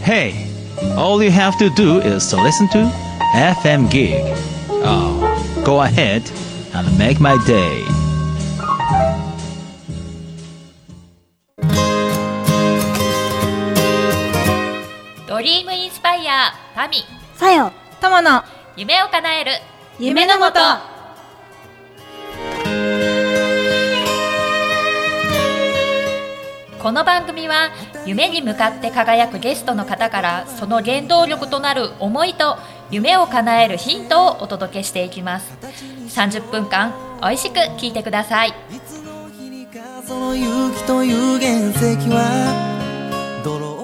Hey, all you have to do is to listen to FM Gig. Oh, go ahead and make my day. ドリームインスパイアタミさよ友の夢を叶える夢のもと。 この番組は夢に向かって輝くゲストの方からその原動力となる思いと夢を叶えるヒントをお届けしていきます。30分間おいしく聞いてください。 その勇気という原石は泥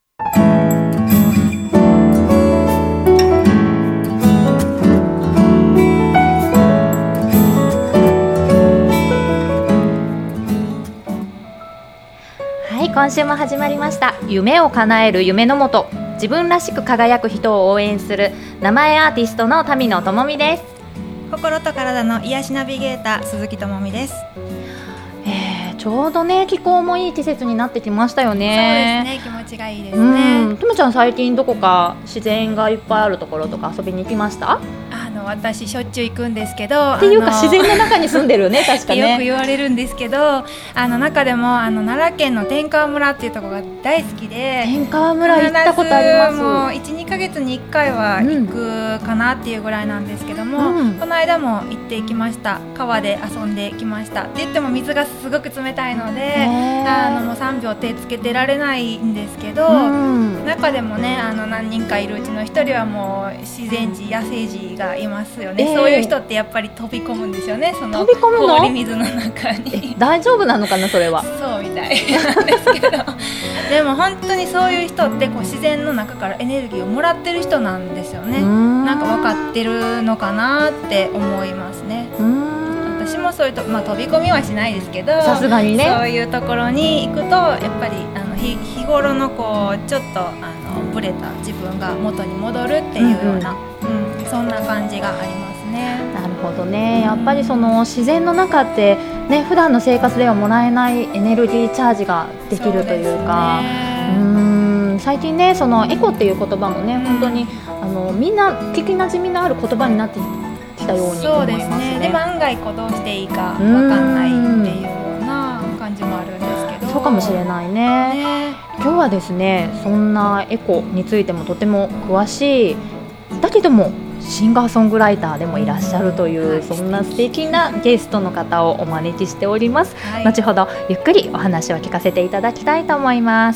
今週も始まりました夢を叶える夢のもと、自分らしく輝く人を応援する名前アーティストの民野智美です。 心と体の癒しナビゲーター鈴木智美です。 ちょうどね気候もいい季節になってきましたよね。 そうですね、気持ちがいいですね。 ともちゃん最近どこか自然がいっぱいあるところとか遊びに行きました？ 私しょっちゅう行くんですけど、 っていうか自然の中に住んでるね確かねよく言われるんですけど、中でも奈良県の天川村っていうところが大好きで、 天川村行ったことあります。 もう 1,2 ヶ月に1回は行くかなっていうぐらいなんですけども、この間も行ってきました。川で遊んできました。って言っても水がすごく冷たいのでもう3秒手つけてられないんですけど、中でもね何人かいるうちの1人はもう自然児野生児がいますよね。そういう人ってやっぱり飛び込むんですよね。その飛び込むの？ 氷水の中に大丈夫なのかなそれは。 そうみたいなんですけどでも本当にそういう人ってこう自然の中からエネルギーをもらってる人なんですよね。なんか分かってるのかなって思いますね。私もそういう飛び込みはしないですけど、 さすがにねそういうところに行くとやっぱり日頃のこうちょっとブレた自分が元に戻るっていうような、そんな感じがありますね。 なるほどね。やっぱりその自然の中ってね普段の生活ではもらえないエネルギーチャージができるというか、最近ねそのエコっていう言葉もね、本当にみんな聞きなじみのある言葉になってきたように思いますね。 そうですね。でも案外どうしていいか分かんないっていうような感じもあるんですけど、 そうかもしれないね。今日はですねそんなエコについてもとても詳しい、だけどもシンガーソングライターでもいらっしゃるという、そんな素敵なゲストの方をお招きしております。後ほどゆっくりお話を聞かせていただきたいと思います。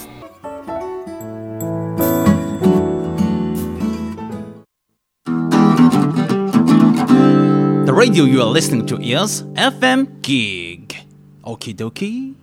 The radio you are listening to is FM Gig. Okie dokie.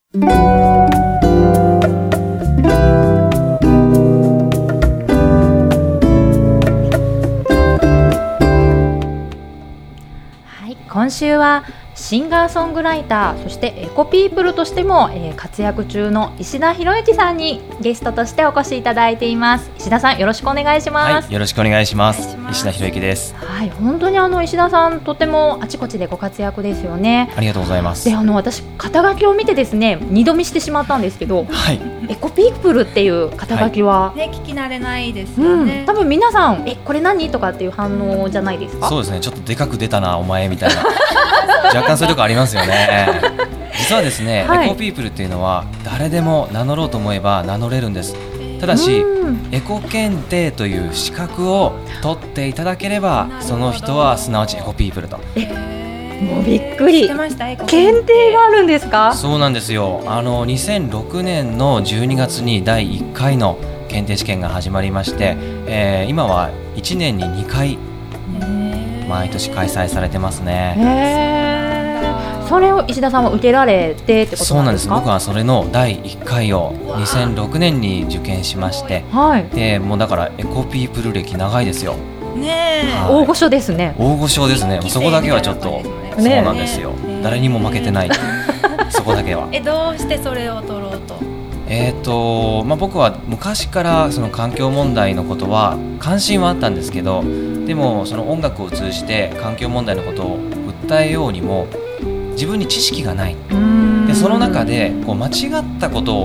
今週はシンガーソングライター、そしてエコピープルとしても、活躍中の石田博之さんにゲストとしてお越しいただいています。石田さんよろしくお願いします。 よろしくお願いします。石田博之です。 本当に石田さんとてもあちこちでご活躍ですよね。 ありがとうございます。 で私肩書きを見てですね二度見してしまったんですけど、エコピープルっていう肩書きは、 聞き慣れないですよね。 多分皆さんこれ何とかっていう反応じゃないですか？ そうですね、ちょっとでかく出たなお前みたいな若干そういうとこありますよね。実はですね、エコピープルっていうのは誰でも名乗ろうと思えば名乗れるんです。ただしエコ検定という資格を取っていただければその人はすなわちエコピープルと。 もうびっくり。検定があるんですか？ そうなんですよ。2006年の12月に第1回の検定試験が始まりまして、今は1年に2回毎年開催されてますね。 それを石田さんは受けられてってことなんですか？ そうなんです。僕はそれの第1回を2006年に受験しまして、でもうだからエコピープル歴長いですよ。 大御所ですね。 大御所ですね。そこだけはちょっと、そうなんですよ。誰にも負けてないそこだけは。 どうしてそれを取ろうと？ 僕は昔からその環境問題のことは関心はあったんですけど、でもその音楽を通じて環境問題のことを訴えようにも自分に知識がない。でその中で間違ったことを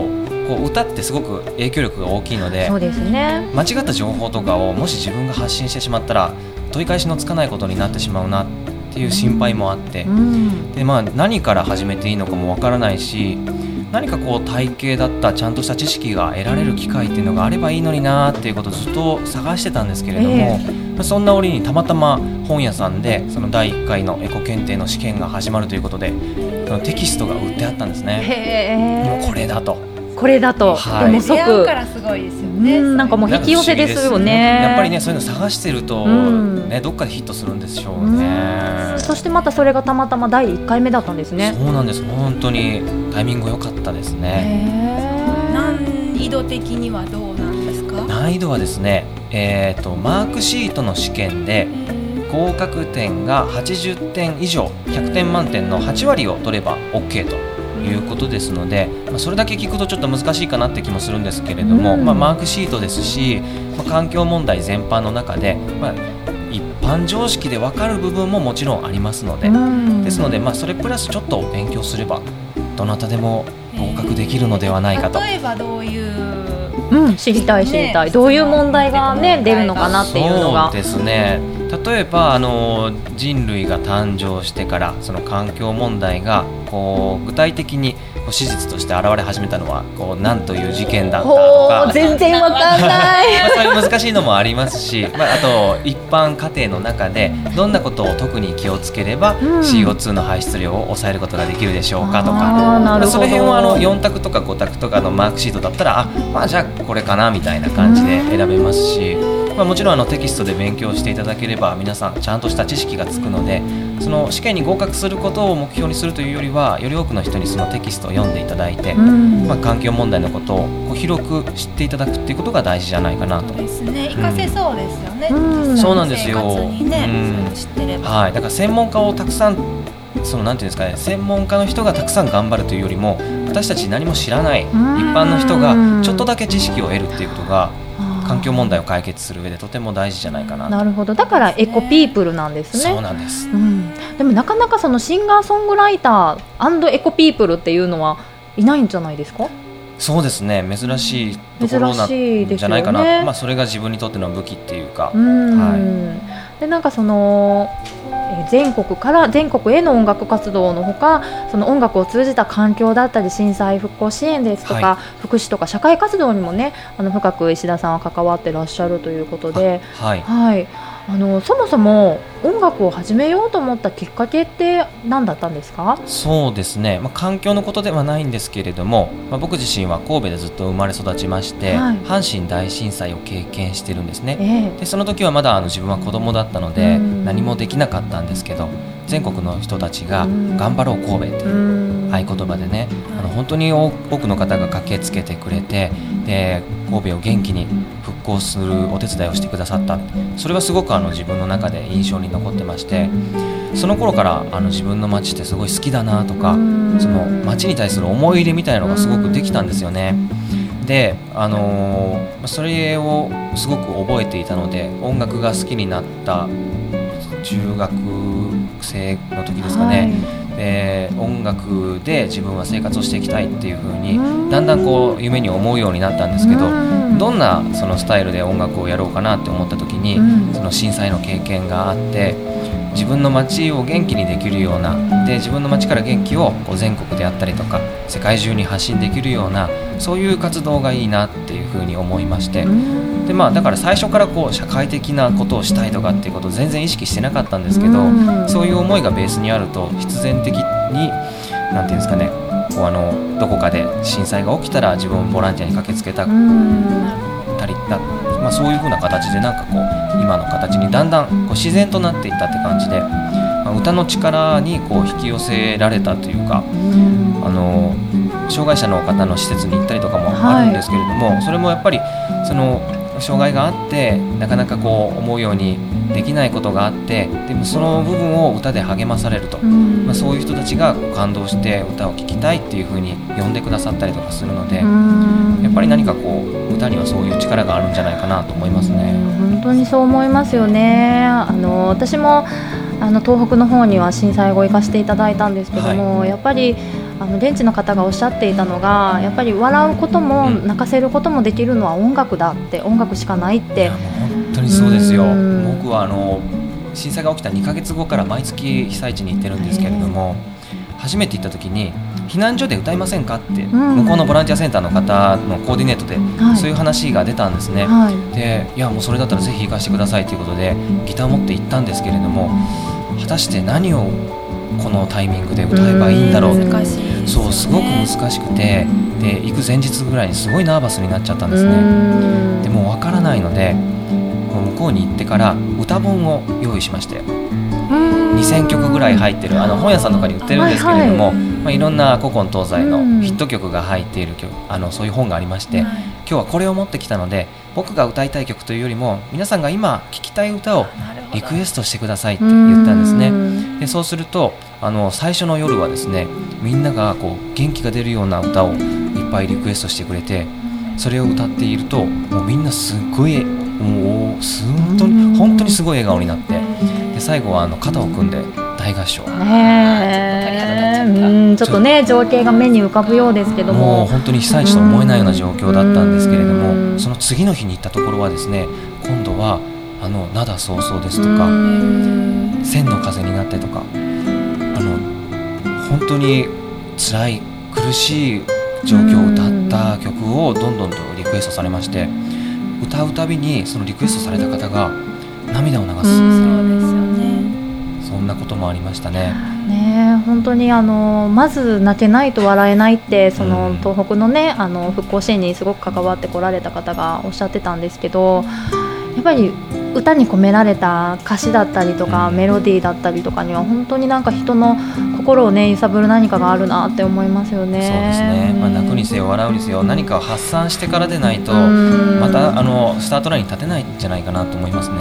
こう歌ってすごく影響力が大きいので、 そうですね、 間違った情報とかをもし自分が発信してしまったら取り返しのつかないことになってしまうなっていう心配もあって、で何から始めていいのかもわからないし、何かこう体系だったちゃんとした知識が得られる機会っていうのがあればいいのになっていうことをずっと探してたんですけれども、そんな折にたまたま本屋さんでその第1回のエコ検定の試験が始まるということで、そのテキストが売ってあったんですね。もうこれだと、 はい、でも即出会うからすごいですよね。 なんかもう引き寄せですよね。 やっぱりね、そういうの探してると、ね、どっかでヒットするんでしょうね。 そしてまたそれがたまたま第1回目だったんですね。 そうなんです。本当にタイミング良かったですね。 難易度的にはどうなんですか？ 難易度はですね、マークシートの試験で合格点が80点以上、100点満点の8割を取れば OK ということですので、それだけ聞くとちょっと難しいかなって気もするんですけれども、マークシートですし、環境問題全般の中で、一般常識で分かる部分ももちろんありますので、ですので、それプラスちょっと勉強すればどなたでも合格できるのではないかと。 例えばどういう、 知りたい、どういう問題が、出るのかなっていうのが。 そうですね、例えば人類が誕生してからその環境問題がこう具体的に史実として現れ始めたのはこう何という事件だったとか、 全然わかんないそういう難しいのもありますし、あと一般家庭の中でどんなことを特に気をつければ CO2 の排出量を抑えることができるでしょうかとか、その辺は4択とか5択とかのマークシートだったらじゃあこれかなみたいな感じで選べますし、もちろんテキストで勉強していただければ皆さんちゃんとした知識がつくので、その試験に合格することを目標にするというよりは、より多くの人にそのテキストを読んでいただいて、環境問題のことをこう広く知っていただくっていうことが大事じゃないかなと。 ですね、活かせそうですよね。 そうなんですよ。 生活にね、知ってれば。 だから専門家をたくさんなんていうんですかね、専門家の人がたくさん頑張るというよりも、私たち何も知らない一般の人がちょっとだけ知識を得るっていうことが環境問題を解決する上でとても大事じゃないかな。 なるほど、だからエコピープルなんですね。 そうなんです、 でもなかなかそのシンガーソングライター&エコピープルっていうのはいないんじゃないですか？ そうですね、珍しいところなんじゃないかな、それが自分にとっての武器っていうか、でなんかその全国から全国への音楽活動のほか、その音楽を通じた環境だったり震災復興支援ですとか、福祉とか社会活動にもね、深く石田さんは関わってらっしゃるということで、そもそも音楽を始めようと思ったきっかけって何だったんですか？ そうですね、環境のことではないんですけれども、僕自身は神戸でずっと生まれ育ちまして、阪神大震災を経験してるんですね。でその時はまだ自分は子供だったので何もできなかったんですけど、全国の人たちが頑張ろう神戸っていう合言葉でね、本当に多くの方が駆けつけてくれて、で神戸を元気に復興するお手伝いをしてくださった。それはすごく自分の中で印象に残ってまして、その頃から自分の街ってすごい好きだなとか、その街に対する思い入れみたいなのがすごくできたんですよね。で、それをすごく覚えていたので、音楽が好きになった中学生の時ですかね、で音楽で自分は生活をしていきたいっていう風にだんだんこう夢に思うようになったんですけど、どんなそのスタイルで音楽をやろうかなって思った時に、その震災の経験があって、自分の街を元気にできるような、で自分の街から元気をこう全国であったりとか世界中に発信できるような、そういう活動がいいなっていう風に思いまして、でだから最初からこう社会的なことをしたいとかっていうことを全然意識してなかったんですけど、そういう思いがベースにあると必然的になんていうんですかね、こうどこかで震災が起きたら自分もボランティアに駆けつけたりそういう風な形でなんかこう今の形にだんだんこう自然となっていったって感じで、歌の力にこう引き寄せられたというか、障害者の方の施設に行ったりとかもあるんですけれども、それもやっぱりその障害があってなかなかこう思うようにできないことがあって、でもその部分を歌で励まされると、そういう人たちが感動して歌を聴きたいっていう風に呼んでくださったりとかするので、やっぱり何かこう歌にはそういう力があるんじゃないかなと思いますね。 本当にそう思いますよね。私も東北の方には震災後行かせていただいたんですけども、やっぱり現地の方がおっしゃっていたのが、やっぱり笑うことも泣かせることもできるのは音楽だって、音楽しかないって。 いやもう本当にそうですよ。僕は震災が起きた2ヶ月後から毎月被災地に行ってるんですけれども、初めて行った時に避難所で歌いませんかって、向こうのボランティアセンターの方のコーディネートでそういう話が出たんですね。で、いやもうそれだったらぜひ行かせてくださいということでギターを持って行ったんですけれども、果たして何をこのタイミングで歌えばいいんだろう、 難しいですね。 そうすごく難しくて、で行く前日ぐらいにすごいナーバスになっちゃったんですね。でもう分からないので、向こうに行ってから歌本を用意しまして、2000曲ぐらい入ってる本屋さんとかに売ってるんですけれども、いろんな古今東西のヒット曲が入っているそういう本がありまして、今日はこれを持ってきたので、僕が歌いたい曲というよりも皆さんが今聴きたい歌をリクエストしてくださいって言ったんですね。でそうすると最初の夜はですね、みんながこう元気が出るような歌をいっぱいリクエストしてくれて、それを歌っているともうみんなすごい本当にすごい笑顔になって、で最後は肩を組んで大合唱。 ちょっとね情景が目に浮かぶようですけども、 もう本当に被災地と思えないような状況だったんですけれども、その次の日に行ったところはですね、今度は灘そうそうですとか、千の風になってとか、本当に辛い苦しい状況を歌った曲をどんどんとリクエストされまして、歌うたびにそのリクエストされた方が涙を流す。 そうですよね。 そんなこともありましたね。 本当にまず泣けないと笑えないって、その東北のね復興支援にすごく関わってこられた方がおっしゃってたんですけど、やっぱり歌に込められた歌詞だったりとか、メロディーだったりとかには本当になんか人の心をね揺さぶる何かがあるなって思いますよね。 そうですね、泣くにせよ笑うにせよ何かを発散してからでないとまたスタートラインに立てないんじゃないかなと思いますね。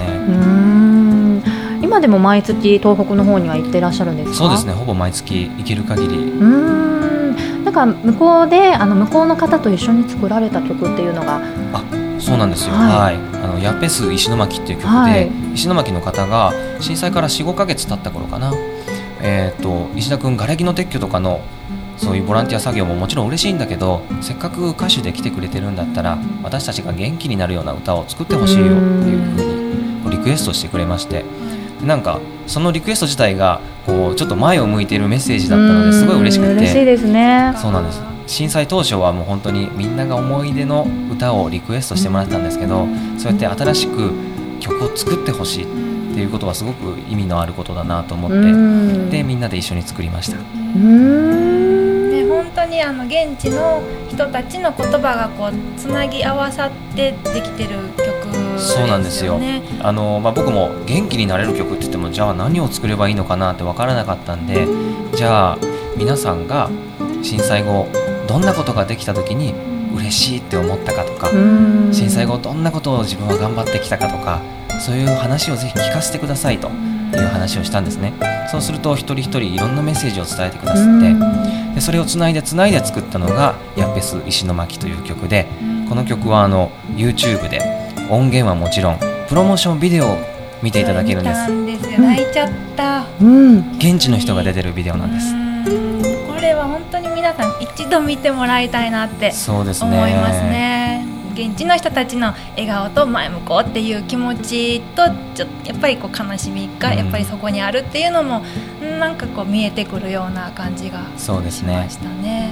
今でも毎月東北の方には行ってらっしゃるんですか？ そうですね、ほぼ毎月行ける限り。 なんか向こうで向こうの方と一緒に作られた曲っていうのが。 そうなんですよ。ヤッペス石巻っていう曲で、石巻の方が震災から 4,5 ヶ月経った頃かな、石田君瓦礫の撤去とかのそういうボランティア作業ももちろん嬉しいんだけど、せっかく歌手で来てくれてるんだったら私たちが元気になるような歌を作ってほしいよっていうふうにリクエストしてくれまして、なんかそのリクエスト自体がこうちょっと前を向いているメッセージだったのですごい嬉しくて。 嬉しいですね。 そうなんです。震災当初はもう本当にみんなが思い出の歌をリクエストしてもらったんですけど、そうやって新しく曲を作ってほしいっていうことはすごく意味のあることだなと思って、でみんなで一緒に作りました。 本当に現地の人たちの言葉がこうつなぎ合わさってできてる曲ですよね。 そうなんですよ。僕も元気になれる曲って言ってもじゃあ何を作ればいいのかなって分からなかったんで、じゃあ皆さんが震災後どんなことができた時に嬉しいって思ったかとか、震災後どんなことを自分は頑張ってきたかとか、そういう話をぜひ聞かせてくださいという話をしたんですね。そうすると一人一人いろんなメッセージを伝えてくださって、でそれをつないで作ったのがヤッペス石巻という曲で、この曲はYouTube で音源はもちろんプロモーションビデオを見ていただけるんです。 泣いちゃった、 現地の人が出てるビデオなんです。 これは本当に皆さん一度見てもらいたいなって思いますね。現地の人たちの笑顔と前向こうっていう気持ちとやっぱりこう悲しみがやっぱりそこにあるっていうのもなんかこう見えてくるような感じがしましたね。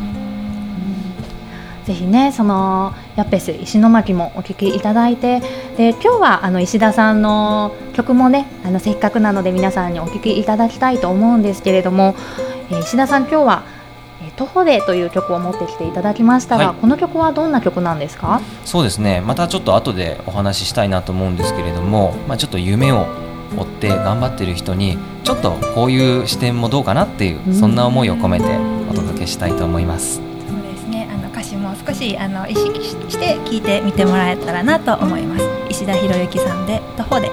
ぜひねそのヤッペス石巻もお聴きいただいて、で今日は石田さんの曲もねせっかくなので皆さんにお聴きいただきたいと思うんですけれども、石田さん今日は徒歩でという曲を持ってきていただきましたが、この曲はどんな曲なんですか？ そうですね、またちょっと後でお話ししたいなと思うんですけれども、ちょっと夢を追って頑張ってる人にちょっとこういう視点もどうかなっていう、そんな思いを込めてお届けしたいと思います。 そうですね、歌詞も少し意識して聴いてみてもらえたらなと思います。石田博之さんで徒歩で。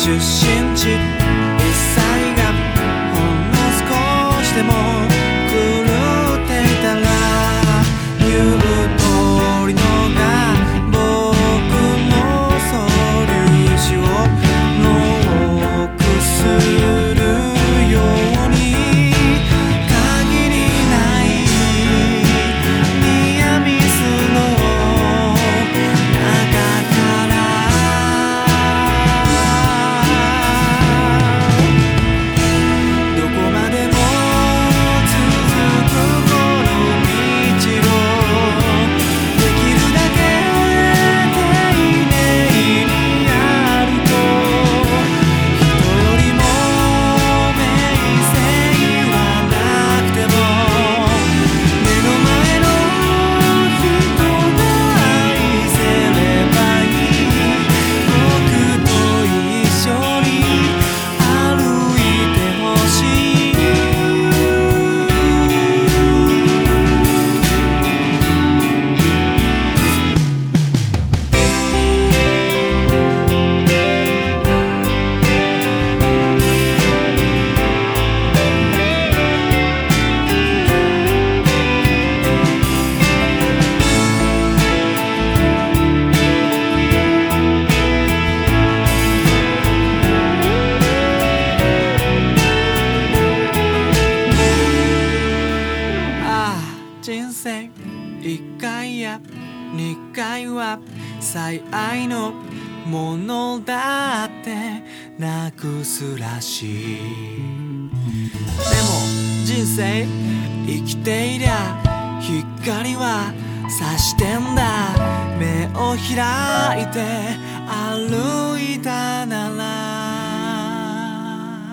出身地一切がほんの少しでも狂っていたら言う通りのが僕の素粒子をノックするように限りないニアミスの中からどこまでも続くこの道をできるだけ丁寧にやると人よりも名声はなくても目の前の人が愛せればいい僕と一緒に歩いてほしいああ人生1回や2回は最愛のものだってなくすらしいでも人生生きていりゃ光は差してんだ目を開いて歩いたなら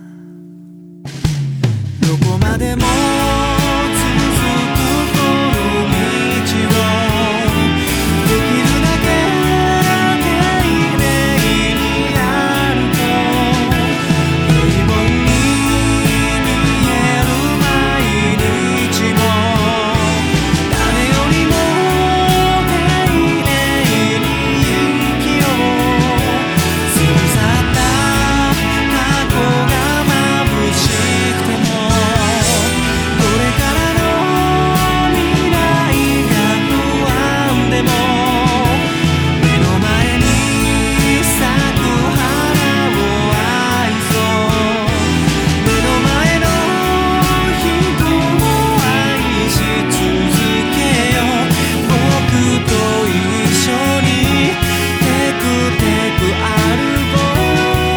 どこまでも続くこの道をできるだけ丁寧にやると平凡に見える毎日も誰よりも丁寧に息を過ぎ去った過去が眩しくてもこれからの未来が不安でも目の前に咲く花を愛そう目の前の人を愛し続けよう僕と一緒にテクテク歩こう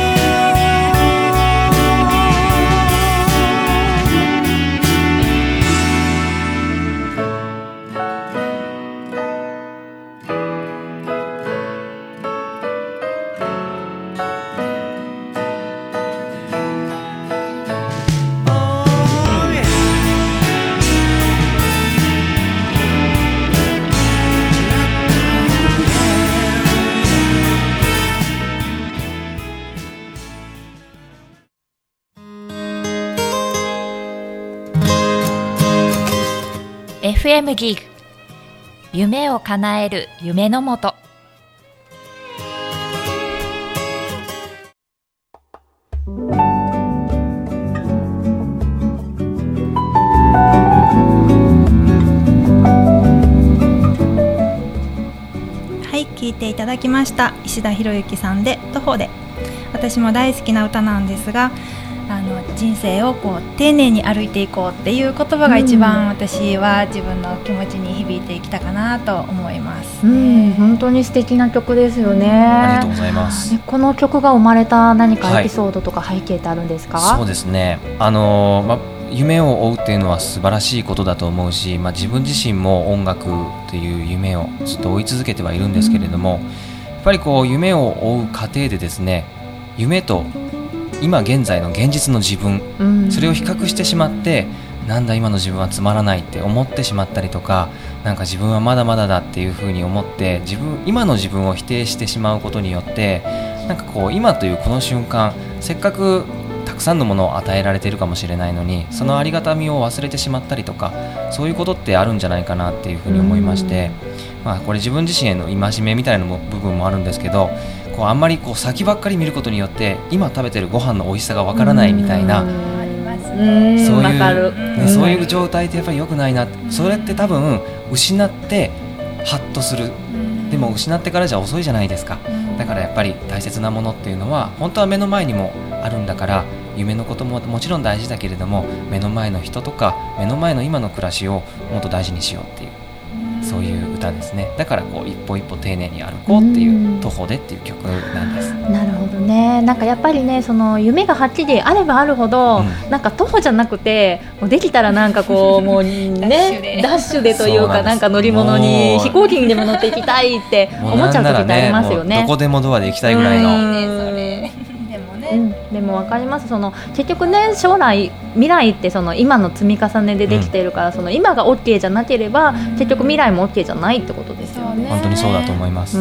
FM ギグ夢を叶える夢のもと。 はい、聴いていただきました石田博之さんで徒歩で。私も大好きな歌なんですが、人生をこう丁寧に歩いていこうっていう言葉が一番私は自分の気持ちに響いてきたかなと思います、 本当に素敵な曲ですよね。 ありがとうございます。 この曲が生まれた何かエピソードとか背景ってあるんですか？ そうですね、夢を追うっていうのは素晴らしいことだと思うし、自分自身も音楽という夢をずっと追い続けてはいるんですけれども、やっぱりこう夢を追う過程でですね、夢と今現在の現実の自分、それを比較してしまって、なんだ今の自分はつまらないって思ってしまったりとか、なんか自分はまだまだだっていうふうに思って今の自分を否定してしまうことによって、なんかこう今というこの瞬間、せっかくたくさんのものを与えられているかもしれないのに、そのありがたみを忘れてしまったりとか、そういうことってあるんじゃないかなっていうふうに思いまして、これ自分自身への戒めみたいな部分もあるんですけど、 こうあんまりこう先ばっかり見ることによって今食べてるご飯の美味しさがわからないみたいな、そういうそういう状態ってやっぱり良くないな。それって多分失ってハッとする。でも失ってからじゃ遅いじゃないですか。だからやっぱり大切なものっていうのは本当は目の前にもあるんだから、夢のことももちろん大事だけれども、目の前の人とか目の前の今の暮らしをもっと大事にしようっていう、そういう歌ですね。だからこう一歩一歩丁寧に歩こうっていう徒歩でっていう曲なんです。 なるほどね。なんかやっぱりね、その夢がはっきりあればあるほど、なんか徒歩じゃなくてもうできたらなんかこうもうねダッシュでというか、なんか乗り物に飛行機にでも乗っていきたいって思っちゃう時ってありますよね。 どこでもドアで行きたいぐらいの。 でも分かります。その結局ね、将来未来ってその今の積み重ねでできているから、その今が OK じゃなければ結局未来も OK じゃないってことですよね。 本当にそうだと思います。 そ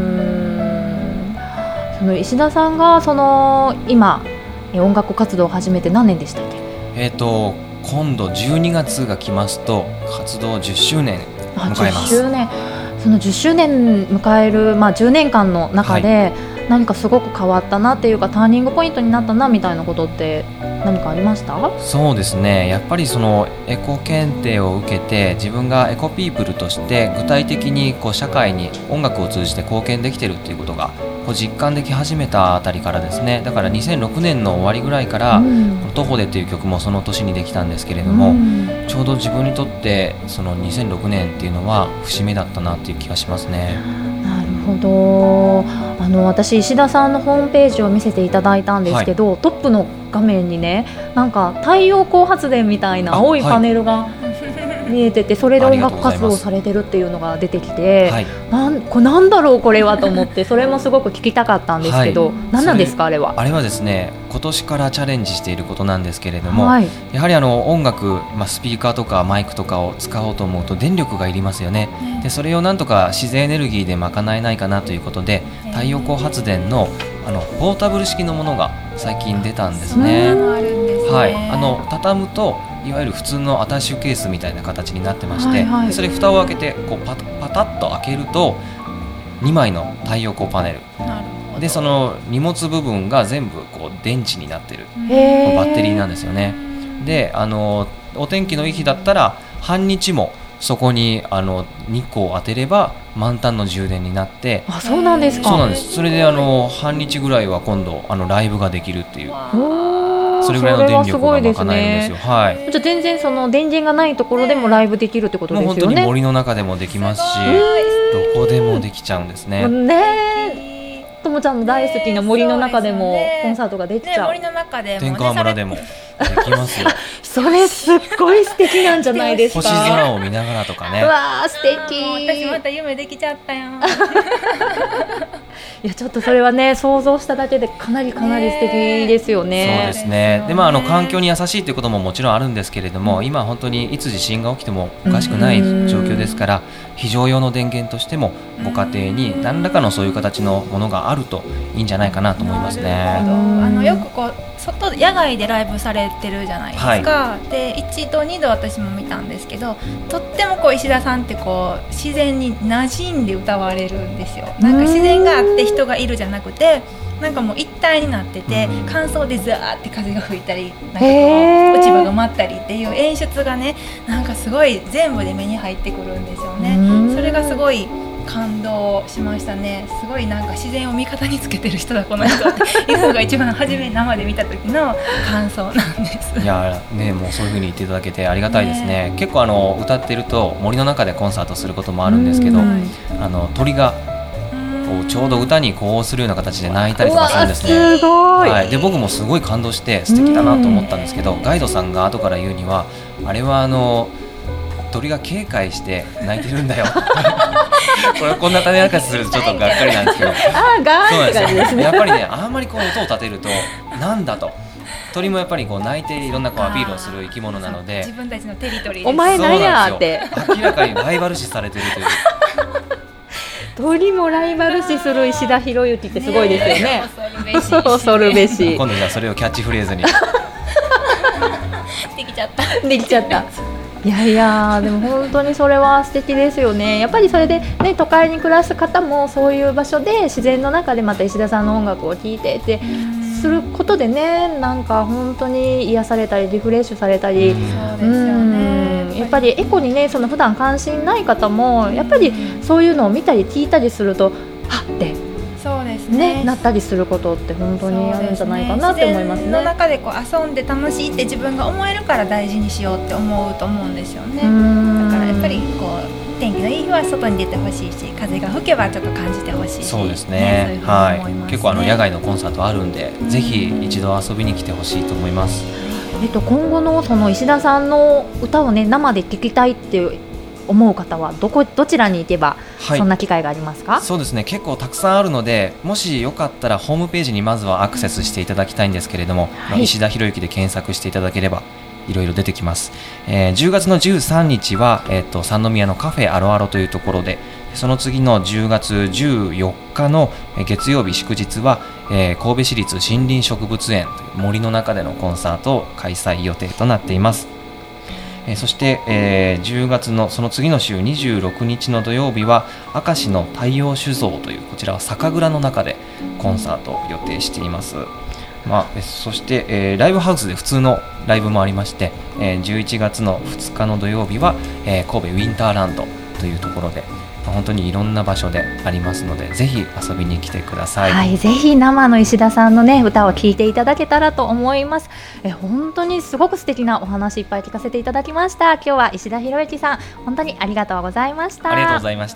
の石田さんがその今音楽活動を始めて何年でしたっけ？ 今度12月が来ますと活動10周年迎えます。 10周年。その10周年迎える、10年間の中で、何かすごく変わったなっていうか、ターニングポイントになったなみたいなことって何かありました？ そうですね、やっぱりそのエコ検定を受けて自分がエコピープルとして具体的にこう社会に音楽を通じて貢献できてるっていうことがこう実感でき始めたあたりからですね。だから2006年の終わりぐらいから徒歩でっていう曲もその年にできたんですけれども、ちょうど自分にとってその2006年っていうのは節目だったなっていう気がしますね。 なるほど。私石田さんのホームページを見せていただいたんですけど、トップの画面にね、なんか太陽光発電みたいな青いパネルが見えてて、それで音楽活動をされてるっていうのが出てきて、なんだろうこれはと思ってそれもすごく聞きたかったんですけど、何なんですかあれは？ あれはですね、今年からチャレンジしていることなんですけれども、やはり音楽、スピーカーとかマイクとかを使おうと思うと電力がいりますよね。でそれをなんとか自然エネルギーで賄えないかなということで、太陽光発電のポータブル式のものが最近出たんですね。畳むといわゆる普通のアタッシュケースみたいな形になってまして、でそれ蓋を開けてこうパタッと開けると2枚の太陽光パネルで、その荷物部分が全部こう電池になってるバッテリーなんですよね。でお天気のいい日だったら半日もそこに日光を当てれば満タンの充電になって。 あ、そうなんですか？ そうなんです。それで半日ぐらいは今度ライブができるっていう、それぐらいの電力が賄えるんですよ。じゃあ全然その電源がないところでもライブできるってことですよね。 もう本当に森の中でもできますし、どこでもできちゃうんですね。 ともちゃんの大好きな森の中でもコンサートができちゃう。 森の中でも天川村でもできますよ。 それすっごい素敵なんじゃないですか？ 星空を見ながらとかね。 わー素敵。 私また夢できちゃったよ。 いやちょっとそれはね、想像しただけでかなり素敵ですよね。 そうですね。で環境に優しいということももちろんあるんですけれども、今本当にいつ地震が起きてもおかしくない状況ですから、非常用の電源としてもご家庭に何らかのそういう形のものがあるといいんじゃないかなと思いますね。 よくこう外野外でライブされてるじゃないですか。で1度2度私も見たんですけど、とってもこう石田さんってこう自然に馴染んで歌われるんですよ。なんか自然があって人がいるじゃなくて、なんかもう一体になってて、乾燥でザーって風が吹いたり、なんかこう落ち葉が舞ったりっていう演出がね、なんかすごい全部で目に入ってくるんですよね。それがすごい感動しましたね。すごいなんか自然を味方につけてる人だこの人っていうのが一番初め生で見た時の感想なんです。いやね、もうそういう風に言っていただけてありがたいですね。結構歌ってると森の中でコンサートすることもあるんですけど、鳥がちょうど歌に呼応するような形で鳴いたりとかするんですね。 すごい。 で僕もすごい感動して素敵だなと思ったんですけど、ガイドさんが後から言うには、あれは鳥が警戒して鳴いてるんだよ。これこんな種明かしするとちょっとがっかりなんですけど、やっぱりね、あんまりこう音を立てるとなんだと、鳥もやっぱりこう鳴いていろんなこうアピールをする生き物なので、 自分たちのテリトリーです。 お前なんやって明らかにライバル視されてるという。 鳥もライバル視する石田博之ってすごいですよね。恐るべし。 今度じゃあそれをキャッチフレーズに。 できちゃった。 できちゃった。 いやいや、でも本当にそれは素敵ですよね。やっぱりそれで、ね、都会に暮らす方もそういう場所で自然の中でまた石田さんの音楽を聴いてってすることでね、なんか本当に癒されたりリフレッシュされたり、 そうですよね。 やっぱりエコにね、その普段関心ない方もやっぱりそういうのを見たり聞いたりすると、はってそうですね、なったりすることって本当にあるんじゃないかなって思いますね。 自然の中でこう遊んで楽しいって自分が思えるから大事にしようって思うと思うんですよね。だからやっぱりこう天気のいい日は外に出てほしいし、風が吹けばちょっと感じてほしいし、 そうですね。はい。結構野外のコンサートあるんで、ぜひ一度遊びに来てほしいと思います。 今後のその石田さんの歌をね、生で聴きたいっていう思う方はどちらに行けばそんな機会がありますか？ そうですね、結構たくさんあるので、もしよかったらホームページにまずはアクセスしていただきたいんですけれども、石田博之で検索していただければいろいろ出てきます。10月の13日は、三宮のカフェアロアロというところで、その次の10月14日の月曜日祝日は、神戸市立森林植物園という森の中でのコンサートを開催予定となっています。そして、10月のその次の週26日の土曜日は明石の太陽酒造という、こちらは酒蔵の中でコンサートを予定しています。そして、ライブハウスで普通のライブもありまして、11月の2日の土曜日は、神戸ウィンターランドというところで、本当にいろんな場所でありますので、ぜひ遊びに来てください。 はい、ぜひ生の石田さんのね、歌を聴いていただけたらと思います。本当にすごく素敵なお話いっぱい聞かせていただきました。今日は石田博之さん、本当にありがとうございました。 ありがとうございました。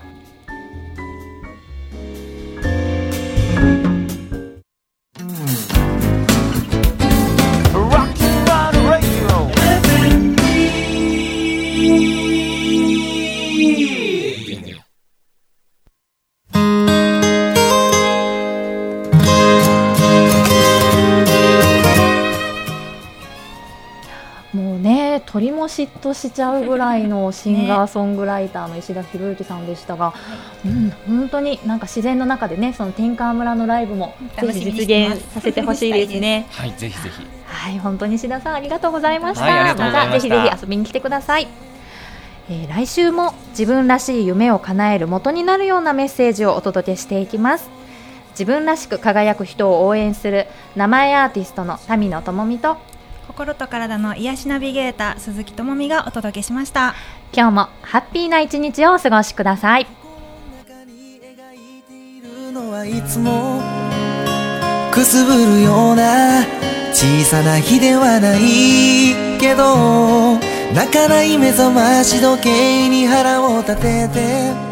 鳥も嫉妬しちゃうぐらいのシンガーソングライターの石田博之さんでしたが、本当になんか自然の中でね、その天川村のライブもぜひ実現させてほしいですね。 はい、ぜひぜひ。 はい、本当に石田さんありがとうございました。 またぜひぜひ遊びに来てください。来週も自分らしい夢を叶える元になるようなメッセージをお届けしていきます。自分らしく輝く人を応援する名前アーティストの民野智美と、 心と体の癒しナビゲーター鈴木智美がお届けしました。 今日もハッピーな一日をお過ごしください。 いつもくすぶるような小さな日ではないけど、泣かない目覚まし時計に腹を立てて